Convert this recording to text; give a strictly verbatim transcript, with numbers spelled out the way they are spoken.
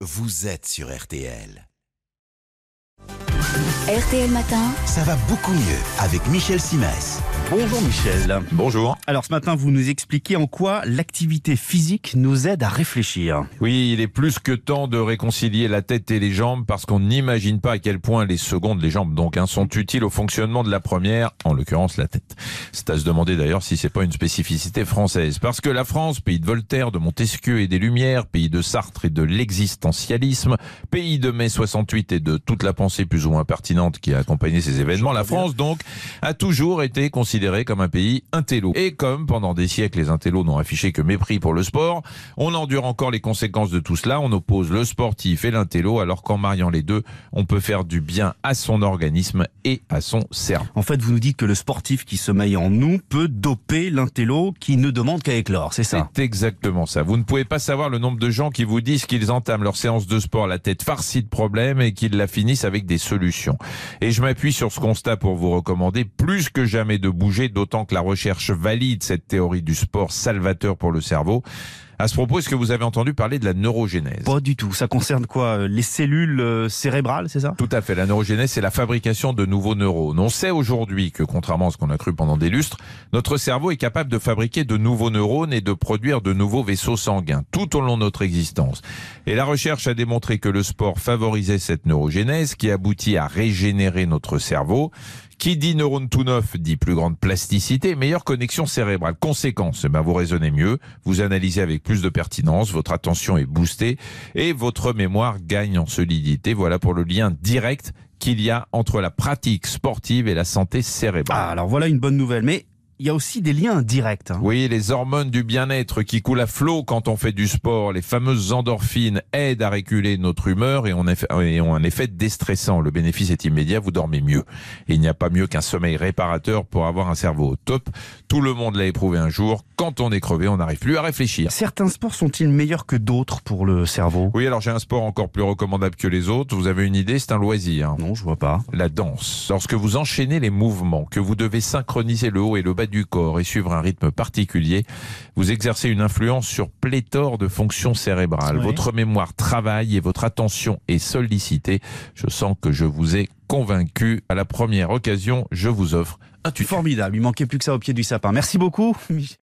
vous êtes sur R T L. R T L Matin. Ça va beaucoup mieux avec Michel Simès. Bonjour Michel. Bonjour. Alors ce matin, vous nous expliquez en quoi l'activité physique nous aide à réfléchir. Oui, il est plus que temps de réconcilier la tête et les jambes parce qu'on n'imagine pas à quel point les secondes, les jambes donc, hein, sont utiles au fonctionnement de la première, en l'occurrence la tête. C'est à se demander d'ailleurs si c'est pas une spécificité française. Parce que la France, pays de Voltaire, de Montesquieu et des Lumières, pays de Sartre et de l'existentialisme, pays de mai soixante-huit et de toute la pensée plus ou moins pertinente qui a accompagné ces événements, la France donc a toujours été considérée comme un pays intello. Et comme pendant des siècles les intellos n'ont affiché que mépris pour le sport, on endure encore les conséquences de tout cela. On oppose le sportif et l'intello, alors qu'en mariant les deux, on peut faire du bien à son organisme et à son cerveau. En fait, vous nous dites que le sportif qui sommeille en nous peut doper l'intello qui ne demande qu'à éclore, c'est ça? C'est exactement ça. Vous ne pouvez pas savoir le nombre de gens qui vous disent qu'ils entament leur séance de sport la tête farcie de problèmes et qu'ils la finissent avec des solutions. Et je m'appuie sur ce constat pour vous recommander plus que jamais de bouger, d'autant que la recherche valide cette théorie du sport salvateur pour le cerveau. À ce propos, est-ce que vous avez entendu parler de la neurogénèse? Pas du tout. Ça concerne quoi? Les cellules euh, cérébrales, c'est ça? Tout à fait. La neurogénèse, c'est la fabrication de nouveaux neurones. On sait aujourd'hui que, contrairement à ce qu'on a cru pendant des lustres, notre cerveau est capable de fabriquer de nouveaux neurones et de produire de nouveaux vaisseaux sanguins tout au long de notre existence. Et la recherche a démontré que le sport favorisait cette neurogénèse qui aboutit à régénérer notre cerveau. Qui dit neurone tout neuf dit plus grande plasticité, meilleure connexion cérébrale. Conséquence, eh ben vous raisonnez mieux, vous analysez avec plus de pertinence, votre attention est boostée et votre mémoire gagne en solidité. Voilà pour le lien direct qu'il y a entre la pratique sportive et la santé cérébrale. Ah, alors voilà une bonne nouvelle, mais il y a aussi des liens directs. Hein. Oui, les hormones du bien-être qui coulent à flot quand on fait du sport, les fameuses endorphines aident à réguler notre humeur et ont un effet déstressant. Le bénéfice est immédiat, vous dormez mieux. Et il n'y a pas mieux qu'un sommeil réparateur pour avoir un cerveau au top. Tout le monde l'a éprouvé un jour. Quand on est crevé, on n'arrive plus à réfléchir. Certains sports sont-ils meilleurs que d'autres pour le cerveau? Oui, alors j'ai un sport encore plus recommandable que les autres. Vous avez une idée, c'est un loisir. Non, je vois pas. La danse. Lorsque vous enchaînez les mouvements, que vous devez synchroniser le haut et le bas du corps et suivre un rythme particulier, vous exercez une influence sur pléthore de fonctions cérébrales. Oui. Votre mémoire travaille et votre attention est sollicitée. Je sens que je vous ai convaincu. À la première occasion, je vous offre un tutu. Formidable, il manquait plus que ça au pied du sapin. Merci beaucoup.